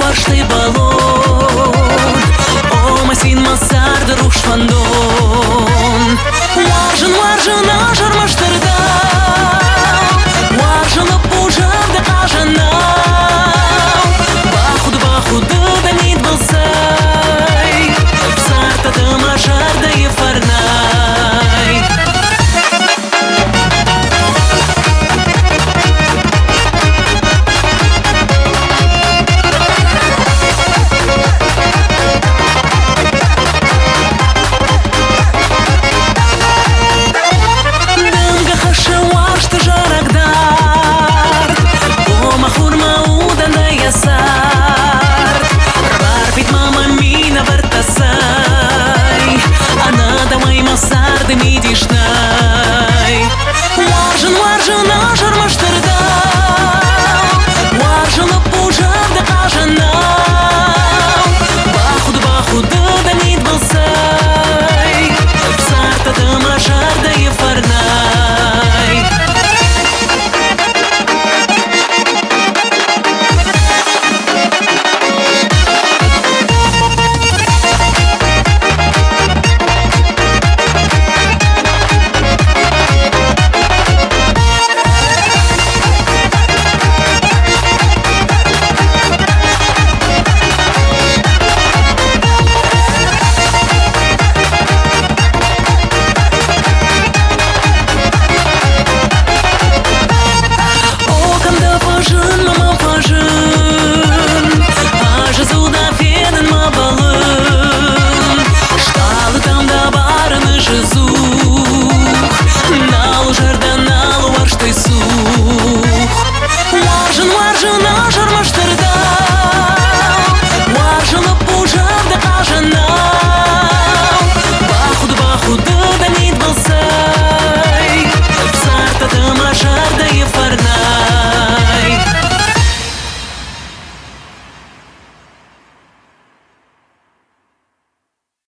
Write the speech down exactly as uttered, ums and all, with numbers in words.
warshtaj balon O masin masardı ruşfandon Warjın warjın ajar maştırda Warjılıp ужарда кажана Бахуд бахуды да нит болсай Сартадым ажарда и фарнай Warjın warjın ajar maştırda Warjılıp ужарда кажана Бахуд бахуды да нит болсай Сартадым ажарда и фарнай Warjın warjın ajar maştırda Warjılıp ужарда кажана Бахуд бахуды да нит болсай Сартадым ажарда и фарнай